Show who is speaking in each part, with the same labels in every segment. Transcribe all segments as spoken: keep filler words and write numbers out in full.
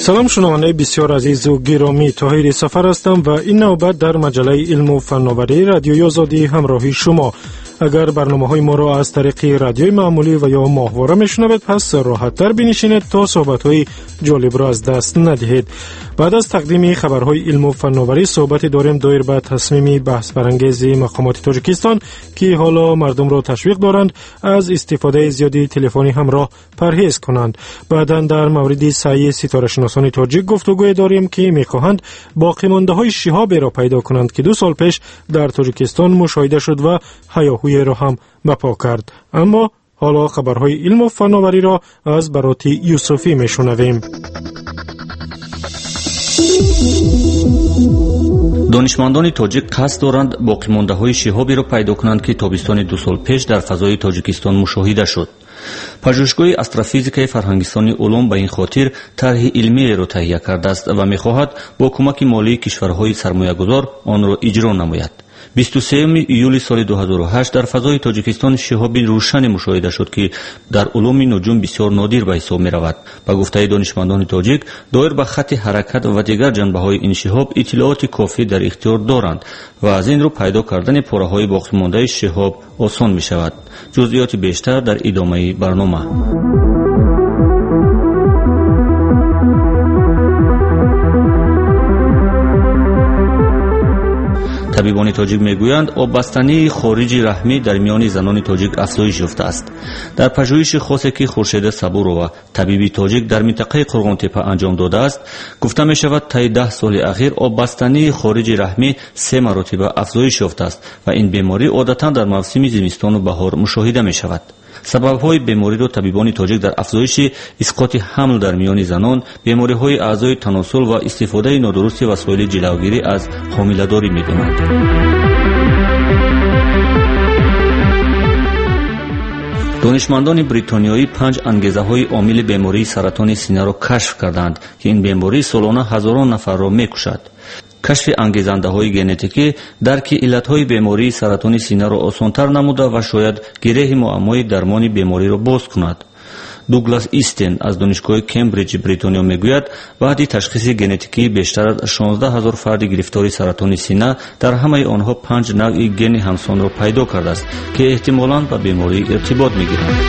Speaker 1: سلام شنوندگان بسیار عزیز و گرامی، طاهر سفر هستم و این نوبت در مجله علم و فناوری رادیوی آزادی همراهی شما. اگر برنامه‌های ما را از طریق رادیوی معمولی و یا ماهواره میشنوید، پس راحت‌تر بنشینید تا صحبت‌های جالب را از دست ندهید. بعد از تقدیم خبرهای علم و فناوری، صحبت داریم دایر به تصمیم بحث برانگیز مقامات تاجیکستان که حالا مردم را تشویق دارند از استفاده زیادی تلفنی همراه پرهیز کنند. بعداً در مورد سعی ستاره شناسان تاجیک گفتگو داریم که می‌خواهند باقی مانده‌های شهاب را پیدا کنند که دو سال پیش در تاجیکستان مشاهده شد و هیاهوی را هم بپا کرد. اما حالا خبرهای علم و فناوری را از براتی یوسفی میشنویم.
Speaker 2: دانشمندان تاجیک قصد دارند باقی مانده‌های شهابی را پیدا کنند که تابستان دو سال پیش در فضای تاجیکستان مشاهده شد. پژوهشگاه استروفیزیکای فرهنگستانی علوم به این خاطر طرح علمی را تهیه کرده است و می‌خواهد با کمک مالی کشورهای سرمایه‌گذار آن را اجرا نماید. بیست و سوم ایولی سال دو هزار و هشت در فضای تاجیکستان شهابی روشن مشاهده شد که در علوم نجوم بسیار نادر به حساب می رود. به گفته دانشمندان تاجیک، دایر به خط حرکت و دیگر جنبه های این شهاب اطلاعات کافی در اختیار دارند و از این رو پیدا کردن پاره های باقی مانده شهاب آسان می شود. جزئیات بیشتر در ادامه برنامه. طبیبان تاجیک میگویند آب بستنی خارجی رحمی در میان زنان تاجیک افزایش یافته است. در پژوهش خاصی که خورشید صبورова طبیبی تاجیک در منطقه قرغان تپه انجام داده است، گفته می شود طی ده سال اخیر آب بستنی خارجی رحمی سه مرتبه افزایش یافته است و این بیماری عادتا در موسم زمستان و بهار مشاهده می شود. سبب‌های بیماری را طبیبان تاجیک در افزایش اسقاط حمل در میان زنان، بیماری‌های اعضای تناسل و استفاده نادرست وسایل جلوگیری از حامله‌داری می‌دانند. دانشمندان بریتانیایی پنج انگیزه‌های عامل بیماری سرطان سینه را کشف کردند که این بیماری سالانه هزاران نفر را می‌کشد. کشف انگیزنده‌های ژنتیکی درک علت‌های بیماری سرطان سینه را آسان‌تر نموده و شاید گره معمای درمان بیماری را باز کند. دوگلاس ایستن از دانشگاه کمبریج بریتانیا میگوید بعد تشخیص ژنتیکی بیشتر از شانزده هزار فرد گرفتار سرطان سینه در همه آنها پنج نوع ژن همسان را پیدا کرده است که احتمالاً با بیماری ارتباط می‌گیرند.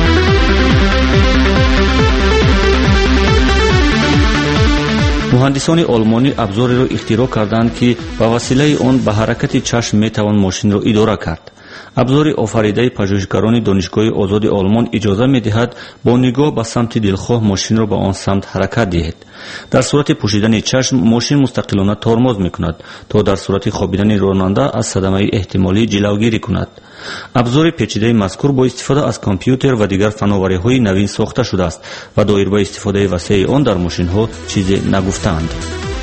Speaker 2: مهندسان آلمانی ابزاری را اختراع کردند که با وسیله آن به حرکت چشم میتوان ماشین را اداره کرد. ابزار آفریده پژوهشگران دانشگاه آزاد آلمان اجازه می‌دهد با نگاه به سمت دلخواه ماشین را به آن سمت حرکت دهید. در صورت پوشیدن چشم ماشین مستقلانه ترمز می‌کند تا در صورت خوابیدن راننده از صدمه احتمالی جلوگیری کند. ابزار پیچیده مذکور با استفاده از کامپیوتر و دیگر فناوری‌های نوین ساخته شده است و دایر به استفاده وسیع آن در ماشین‌ها چیزی نگفتند.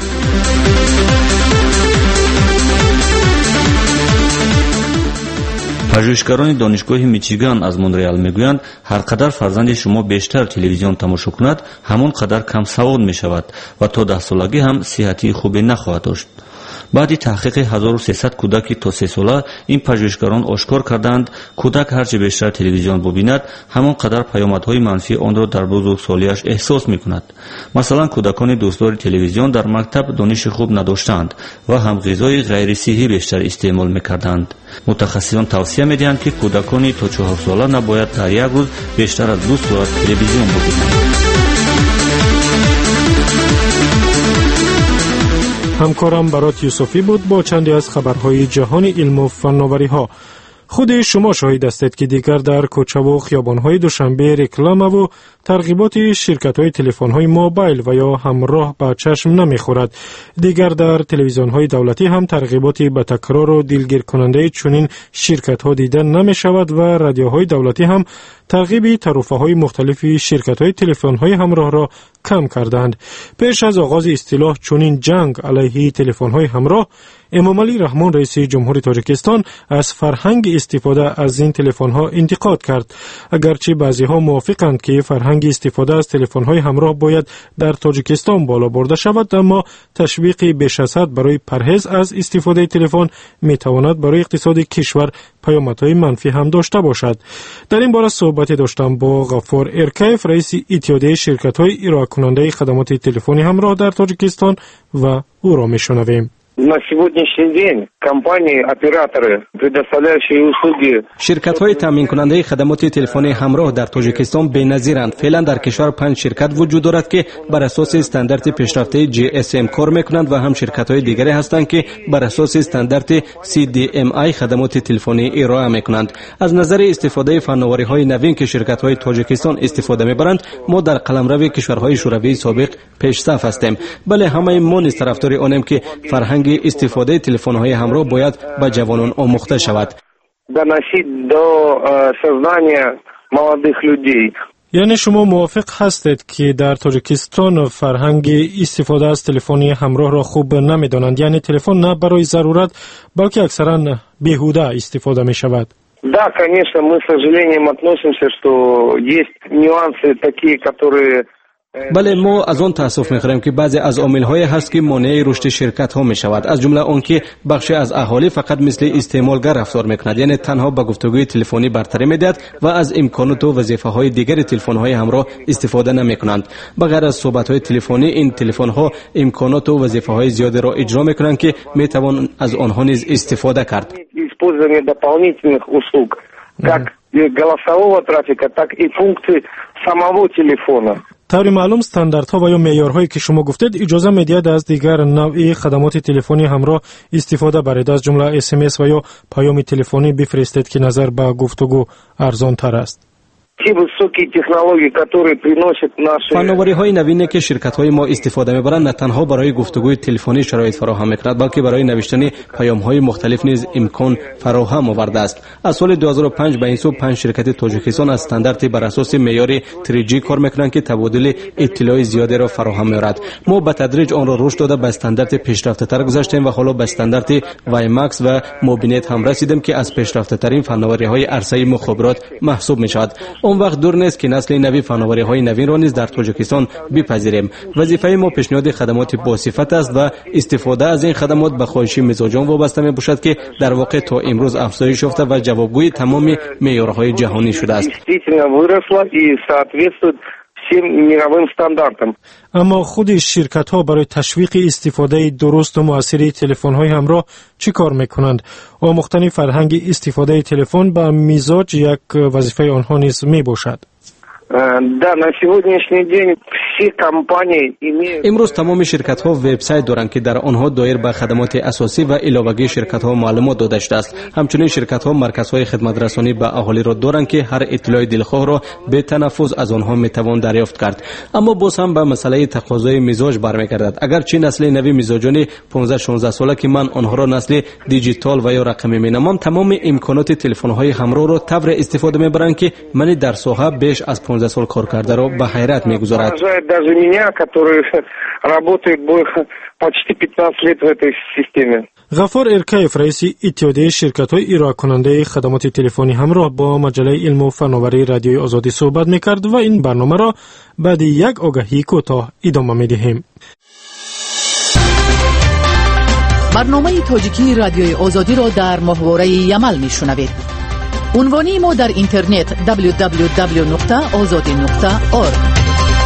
Speaker 2: پژوهشگران دانشگاه میچیگان از مونترال میگویند هر قدر فرزند شما بیشتر تلویزیون تماشا کند، همون قدر کم سواد می شود و تا ده سالگی هم صحتی خوبی نخواهد داشت. بعد تحقیق هزار و سیصد کودک تا سه ساله، این پژوهشگران آشکار کردند کودک هرچه بیشتر تلویزیون ببیند، همون قدر پیامدهای منفی آن را در بزرگسالیش احساس میکند. مثلا کودکان دوستدار تلویزیون در مکتب دانش خوب نداشتند و هم غذای غیر صحی بیشتر استعمال میکردند. متخصصان توصیه میدهند که کودکان تا چهار ساله نباید در یک روز بیشتر از دو ساعت تلویزیون ببینند.
Speaker 1: همکارم برات یوسفی بود با چندی از خبرهای جهانی علم و فناوری ها. خود شما شاهد هستید که دیگر در کوچه و خیابان‌های دوشنبه رکلام و ترغیبات شرکت‌های تلفن‌های موبایل و یا همراه به چشم نمی‌خورد. دیگر در تلویزیون‌های دولتی هم ترغیبات به تکرار و دلگیر کننده چنین شرکت‌ها دیده نمی‌شود و رادیوهای دولتی هم ترغیب طرفه‌های مختلف شرکت‌های تلفن‌های همراه را کم کردند. پیش از آغاز اصطلاح چنین جنگ علیه تلفن‌های همراه، امامعلی رحمان رئیس جمهوری تاجیکستان از فرهنگ استفاده از این تلفن‌ها انتقاد کرد. اگرچه بعضی‌ها موافقند که فرهنگ استفاده از تلفن‌های همراه باید در تاجیکستان بالا برده شود، اما تشویق بیش از حد برای پرهیز از استفاده تلفن می‌تواند برای اقتصاد کشور پیامدهای منفی هم داشته باشد. در این باره صحبت داشتم با غفار ارکیف، رئیس اتحادیه شرکت‌های ارائه کننده خدمات تلفنی همراه در تاجیکستان و او را می‌شنویم.
Speaker 3: На сегодняшний день компании, операторы, предоставляющие услуги
Speaker 4: شرکت‌های تامین کننده خدمات تلفنی همراه در تاجیکستان بی‌نظیرند. فعلا در کشور پنج شرکت وجود دارد که بر اساس استاندارد پیشرفته جی اس ام کار می‌کنند و هم شرکت‌های دیگری هستند که بر اساس استاندارد سی دی ام آی خدمات تلفنی ارائه می‌کنند. از نظر استفاده فناوری‌های نوین که شرکت‌های تاجیکستان استفاده می‌برند، ما در قلمرو کشورهای شوروی سابق پیش‌صف هستیم. بله، همه ما نیز طرفدار آنیم که فرهنگ استفاده تلفن‌های همراه باید به جوانان آموخته شود.
Speaker 3: доносить до сознания молодых людей.
Speaker 1: یعنی شما موافق هستید که در تاجیکستان فرهنگ استفاده از تلفنی همراه را خوب نمی‌دانند، یعنی تلفن نه برای ضرورت بلکه اکثرا بیهوده استفاده می‌شود؟
Speaker 3: Да, конечно, мы с сожалением относимся, что есть нюансы такие, которые
Speaker 4: بله، ما از آن تاسف می‌خوریم که بعضی از عامل‌های هست که مانع رشد شرکت‌ها می‌شود، از جمله آنکه بخشی از اهالی فقط مثل استعمارگر رفتار می‌کند، یعنی تنها با گفتگوی تلفنی برتری می‌دهد و از امکانات و وظیفه‌های دیگر تلفن‌های همراه استفاده نمی‌کنند. بغیر از صحبت‌های تلفنی، این تلفن‌ها امکانات و وظیفه‌های زیادی را اجرا می‌کنند که می‌توان از آنها نیز استفاده کرد.
Speaker 3: использование дополнительных услуг, как голосового трафика, так и функций самого телефона.
Speaker 1: طور معلوم استانداردها و یا معیارهایی که شما گفتید اجازه می‌دهد از دیگر نوع خدمات تلفنی همراه استفاده برید، از جمله اس ام اس و یا پیام تلفنی بفرستید که نظر به گفتگو ارزان تر است.
Speaker 4: فناوری‌های نوینی که شرکت‌های ما استفاده می‌برند نه تنها برای گفتگوی تلفنی شرایط فراهم می‌کند، بلکه برای نوشتن پیام‌های مختلف نیز امکان فراهم آورده است. از سال دو هزار و پنج به این سو پنج شرکت تاجیکستان از استاندارد بر اساس معیار تری جی کار می‌کنند که تبادل اطلاع زیادی را فراهم می‌آورد. ما به تدریج آن را رشد داده به استاندارد پیشرفته‌تر گذاشتیم و حالا به استاندارد وای ماکس و موبینت هم رسیدیم که از پیشرفته‌ترین فناوری‌های عرصه مخابرات محسوب می‌شود. اون وقت دور نیست که نسل نوی فناوری‌های نوین را نیز در تاجیکستان بپذیریم. وظیفه ما پیشنهاد خدمات باصفت است و استفاده از این خدمات به خواهش مزاجان وابسته میباشد که در واقع تا امروز افزایش یافته و جوابگوی تمام معیارهای جهانی شده است.
Speaker 1: اما خود شرکت ها برای تشویق استفاده درست و موثر تلفن های همراه چی کار میکنند؟ آموختن فرهنگ استفاده تلفن به مزاج یک وظیفه آنها نیز می باشد.
Speaker 3: Да, на сегодняшний день все компании имеют
Speaker 4: امروز تمام شرکت ها وبسایت دارند که در آنها دایر به خدمات اساسی و علاوگی شرکت ها معلومات داده شده است. همچنین شرکت ها مرکز های خدمت رسانی به اهالی را دارند که هر اطلاع دلخواه را به تنفس از آنها می توان دریافت کرد. اما باز هم به مسئله تقاضای مزاج برمیگردد. اگر چه نسل نوی مزاجان پانزده شانزده ساله که من آنها را نسل دیجیتال و یا رقمی می نامم، تمام امکانات تلفن های همراه را طور استفاده میبرند که من در ساحه بیش از پانزده سال کار کرده را به حیرت میگذارد.
Speaker 3: даже меня, который работает почти пятнадцать лет в этой системе.
Speaker 1: غفار ارکیف، رئیس اتحادیه شرکت‌های ارائه کننده خدمات تلفنی همراه با مجله علم و فناوری رادیوی آزادی صحبت می‌کرد و این برنامه را بعد یک آگهی کوتاه ادامه می‌دهیم.
Speaker 5: برنامه تاجیکی رادیوی آزادی را در ماهواره یمل می‌شنوید. عنوانی ما در اینترنت دبلیو دبلیو دبلیو نقطه آزادی نقطه اورگ.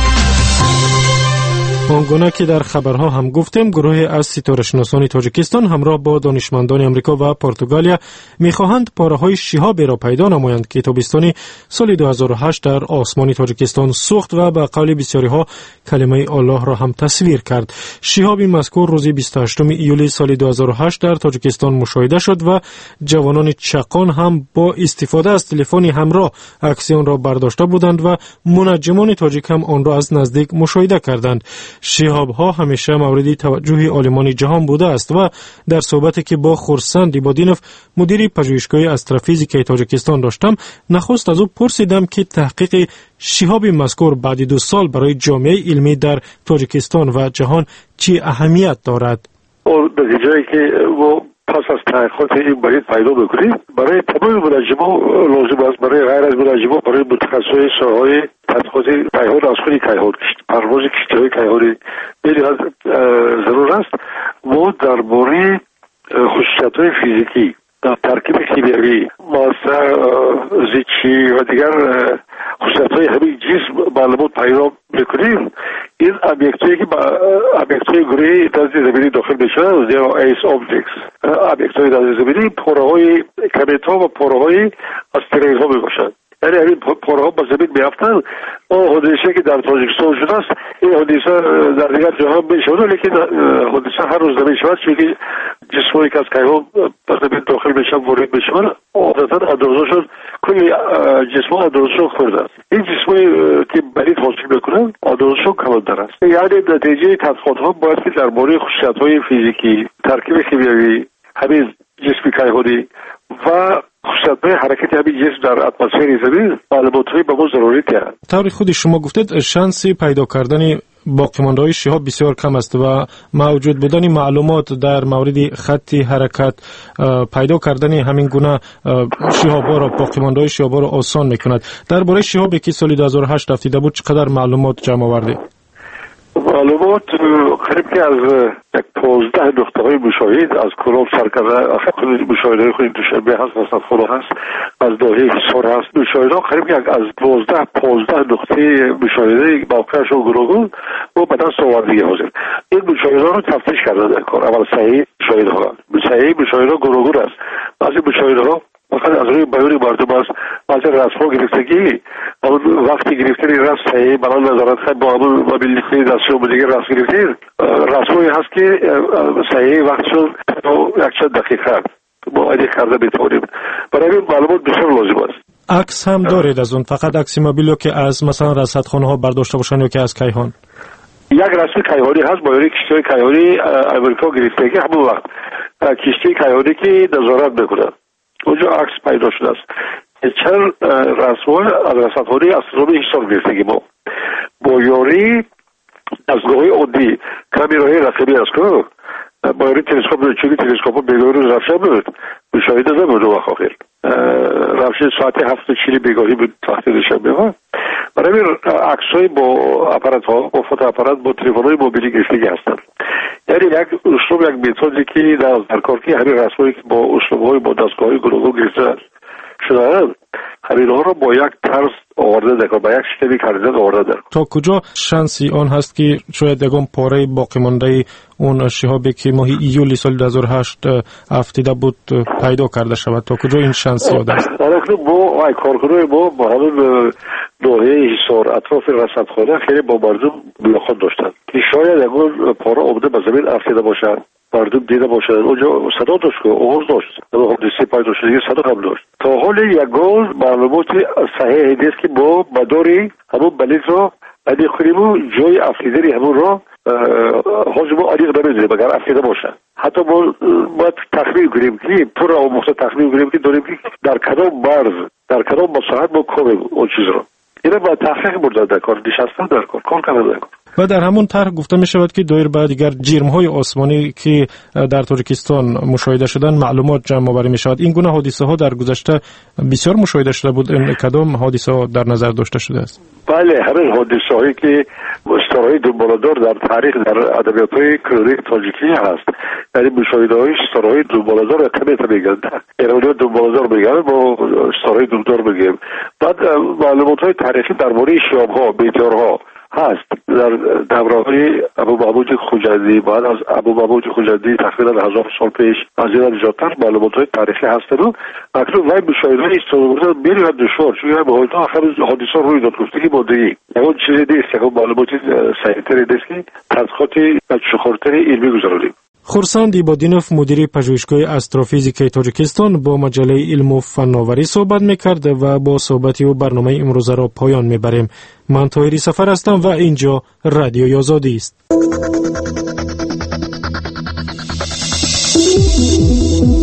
Speaker 1: آنگونه که در خبرها هم گفتیم، گروه از ستاره شناسان تاجیکستان همراه با دانشمندان امریکا و پرتغالیا میخواهند پاره‌های شهابی را پیدا نمایند که تابستان سال دو هزار و هشت در آسمان تاجیکستان سوخت و به قول بسیاری‌ها کلمه الله را هم تصویر کرد. شهاب مذکور روز بیست و هشتم ایول سال دو هزار و هشت در تاجیکستان مشاهده شد و جوانان چقان هم با استفاده از تلفن همراه عکس آن را برداشته بودند و منجمان تاجیک هم آن را از نزدیک مشاهده کردند. شهاب‌ها همیشه مورد توجه عالمان جهان بوده است و در صحبتی که با خورسند ایبادینوف مدیر پژوهشگاه استروفیزیک تاجیکستان داشتم، نخست از او پرسیدم که تحقیق شهاب مذکور بعد دو سال برای جامعه علمی در تاجیکستان و جهان چه اهمیت دارد.
Speaker 6: در جایی که پس از تحقیقات این باید پیدا بکنیم. برای تمام منجما لازم است، برای غیر از منجما، برای متخصصای ساحه تحقیقات کیهان از خود کیهان پرواز کشتی‌های کیهانی خیلی ضرور است. ما درباره خصوصیت‌های فیزیکی در ترکیب کیمیایی، ماده زیچی و دیگر خصوصیت‌های همین جسم معلومات پیدا می‌کنیم. این ابیکت‌هایی که با ابیکت‌های گروهی در زمینی داخل میشن یا ایس ابجکتس، ابیکت‌های در زمینی پره‌های کمیت‌ها و پره‌های آستروئیدها میباشند. یعنی همین پره‌ها با زمین میافتند. اون حادثه که در تاجیکستان شده است، این حادثه در دیگر جاها میشود، لیکن حادثه هر روز نمیشود، چون جسمایی که از کیهان به زمین داخل میشن وارد میشن، عادتا اندازه‌شون کلی جسم‌ها اندازه‌شون خورده است. این جسمایی که برید حاصل میکنن اندازه‌شون کمتر است. یعنی نتیجه تحقیقات‌ها باید که درباره خصوصیت‌های فیزیکی، ترکیب کیمیایی همین جسم کیهانی و خصوصیت‌های حرکت همین جسم در اتمسفر زمین معلومات‌های به ما ضروری دارند.
Speaker 1: طوری خود شما گفتید شانس پیدا کردن باقی‌مانده‌های شهاب بسیار کم است و موجود بودن معلومات در مورد خط حرکت پیدا کردن همین گونه شهاب‌ها را باقی‌مانده‌های شهاب‌ها را آسان می‌کند. درباره شهابی که سال دو هزار و هشت رفتیده بود چقدر معلومات جمع آوردید؟
Speaker 6: معلومات قریب که از یک پانزده نقطه‌های مشاهد از کلاب سرکرده خود مشاهده خود دوشنبه هست، رصدخانه هست، از داهه حصار هست. مشاهده قریب که از دوازده پانزده نقطه مشاهده موقعش و گروگون و به دست آوردگی حاضر. این مشاهده رو تفتیش کرده در کار. اول صحیح مشاهده ها صحیح مشاهده گروگون است. بعضی مشاهده ها فقط از روی بیان مردم است. بعضی رسم‌ها گرفتگی اون وقتی گرفتنی رسم صحیح برای نظارت خواهد با همون موبیل لیستی دستی و دیگر رسم گرفتید رسم‌هایی هست که صحیح وقتشون یک چند دقیقه معاینه کرده میتونیم. برای این معلومات بسیار لازم است.
Speaker 1: عکس هم دارید از اون؟ فقط عکس موبیلو که از مثلا رصدخانه ها برداشته باشن یا که از کیهان؟
Speaker 6: یک رسم کیهانی هست با کشتی کیهانی امریکا گرفتگی همون وقت کشتی کیهانی که نظارت میکنه اونجا عکس پیدا شده است. چند رسم‌ها از رصدخانه استرونومی حساب گرفتگی ما با یاری دستگاه‌های عادی کامیراهای رقیبی است که با یاری تلسکوپ چوبی تلسکوپ بیگاهی رو رفته بود مشاهده نبود وقت آخر رفته ساعت هفت و چهل بیگاهی بود وقتی دوشنبه ها. برای عکس‌های با اپارات ها با فوتو اپارات با تلفن‌های موبیلی گرفتگی هستند. یعنی یک اسلوب یک متدی که در کار که همین رسمایی که با اسلوب‌های با دستگاه‌های گروگان گرفته شدن همینها رو با یک طرز آورده در کار با یک شکلی کردن آورده در کار.
Speaker 1: تا کجا شانسی آن هست که شاید یکم پاره باقی مانده اون شهابی که ماه ایولی سال دو هزار و هشت افتیده بود پیدا کرده شود؟ تا کجا این شانسی آده است؟
Speaker 6: آره با وای کارکنای ما با همون داهه حصار اطراف رصدخانه خیلی با مردم ملاقات داشتن که شاید یکون پاره آمده به زمین افتیده باشد مردم دیده باشد. اونجا صدا داشت که آغاز داشت حادثه پیدا شده صدا هم داشت. تا حال یکان معلومات صحیح نیست که با مداری همون بلیط را ادی خریمو جای افتیدنی همون را حاضر ما علیق نمیدونیم اگر افتیده باشد. حتی ما باید تخمین کنیم که پر و مخصوص تخمین کنیم که داریم که در کدام مرز در کدام مساحت ما کنیم اون چیز را. اینه باید تحقیق بردن در کار نشستن در کار کار کردن در کار.
Speaker 1: و در همون طرح گفته می شود که دایر بعد دیگر جرم‌های آسمانی که در تاجیکستان مشاهده شدن معلومات جمع آوری می شود. این گونه حادثه ها در گذشته بسیار مشاهده شده بود. این کدام حادثه ها در نظر داشته شده است؟
Speaker 6: بله همین حادثه هایی که استارهای دنباله‌دار در تاریخ در ادبیات های کرونیک تاجیکی هست. یعنی مشاهده های استارهای دنباله‌دار تمیت میگن ایرانی دنباله‌دار میگن با استارهای دنباله‌دار میگیم. بعد معلومات های تاریخی درباره شهاب‌ها بیتارها هست در دوره‌های ابو محمود خوجندی. بعد از ابو محمود خوجندی تقریبا هزار سال پیش از این زیادتر معلومات‌های تاریخی هستند و اکنون وای مشاهده استفاده می‌رود دشوار چون به حال آخر حادثه روی داد گفتگی بودی اون چیزی نیست که معلوماتی صحیح‌تری نیست که تحقیقاتی چخورتری علمی گذاریم.
Speaker 1: خورسند ایبادینوف مدیر پژوهشگاه استروفیزیک تاجیکستان با مجله علم و فناوری صحبت می‌کرد و با صحبتی و برنامه امروز را پایان می‌بریم. من طاهری سفر هستم و اینجا رادیوی آزادی است.